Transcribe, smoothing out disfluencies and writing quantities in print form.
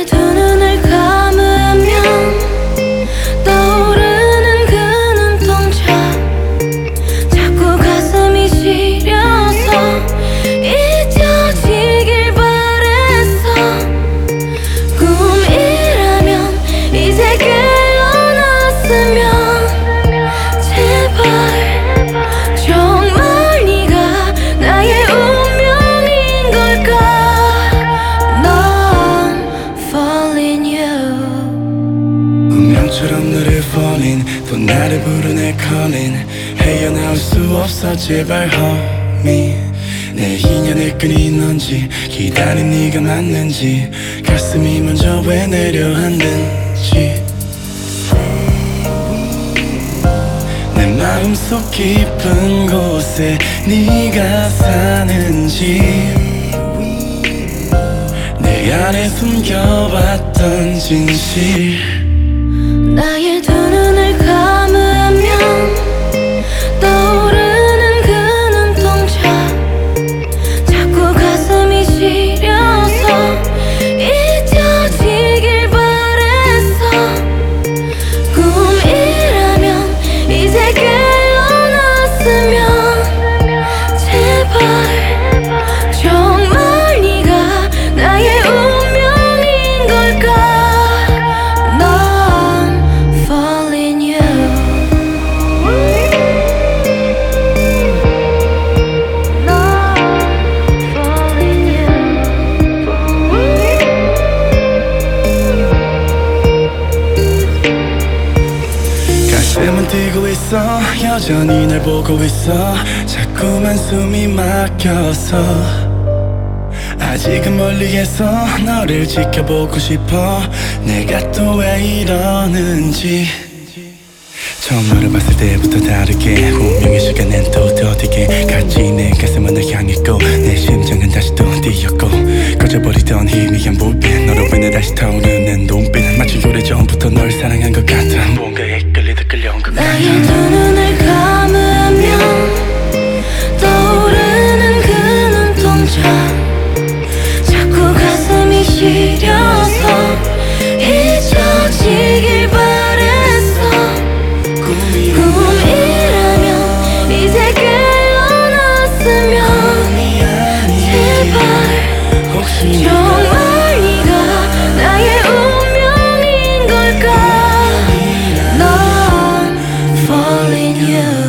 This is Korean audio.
나의 두 눈을 감으면 떠오르는 그 눈동자, 자꾸 가슴이 시려서 잊혀지길 바랬어. 꿈이라면 이제 깨어났으면 제발 정말 네가 나의 운명인 걸까. 넌 falling you. 운명처럼 너를 falling, 또 나를 부르네 calling. 헤어나올 수 없어 제발 homie. 내 인연의 끈이 넌지, 기다린 네가 맞는지, 가슴이 먼저 왜 내려앉는지. 내 마음속 깊은 곳에 네가 사는지, 내 안에 숨겨왔던 진실. 나의 두 눈을 감으면 떠오르는 그 눈동자, 자꾸 가슴이 시려서 잊혀지길 바랬어. 꿈이라면 이제 깨어났으면 제발 정말 네가 나의 운명인 걸까. 넌 falling you. 넌 falling you. 가슴은 뛰고 있어, 여전히 날 보고 있어. 자꾸만 숨이 막혀서 아직은 멀리에서 너를 지켜보고 싶어. 내가 또 왜 이러는지. 처음 너를 봤을 때부터 다르게 운명의 시간엔 또 더디게 같이 내 가슴은 널 향했고, 내 심장은 다시 또 뛰었고, 꺼져버리던 희미한 불빛, 너로 인해 다시 타오르는 눈빛, 마치 오래전부터 널 사랑한 것 같아. 뭔가에 끌리듯 끌려온 것 같아. 나의 두 눈을 감으면 떠오르는 그 눈동자, 자꾸 가슴이 시려서 잊혀지길 바랬어. 꿈이라면 이제 깨어났으면 제발 정말 네가 나의 운명인 걸까. 넌 falling you.